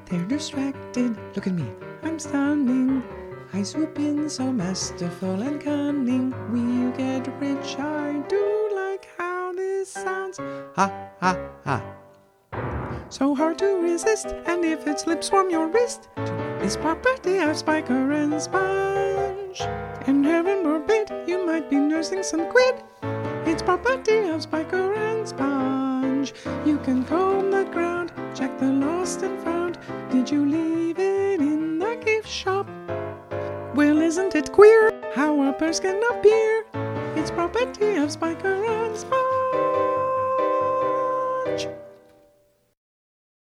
They're distracted. Look at me, I'm stunning. I swoop in so masterful and cunning. We'll get rich, I do like how this sounds. Ha, ha, ha. So hard to resist, and if it slips from your wrist, this property of Spiker and Sponge. And heaven forbid, you might be nursing some quid. It's property of Spiker and Sponge. You can comb the ground, check the lost and found. Did you leave it in the gift shop? Well, isn't it queer how a purse can appear? It's property of Spiker and Sponge.